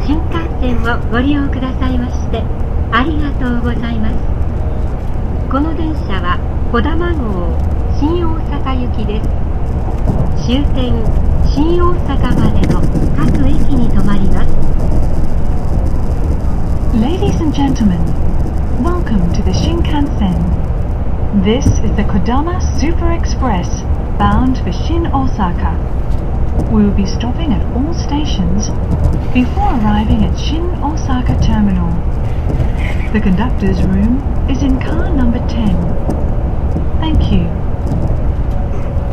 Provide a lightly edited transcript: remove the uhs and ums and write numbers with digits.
新幹線をご利用くださいましてありがとうございます。この電車はこだま号新大阪行きです。終点新大阪までの各駅に停まります。 Ladies and gentlemen, welcome to the Shinkansen. This is the Kodama Super Express bound for Shin Osaka. We will be stopping at all stations before arriving at Shin Osaka Terminal. The conductor's room is in car number 10. Thank you.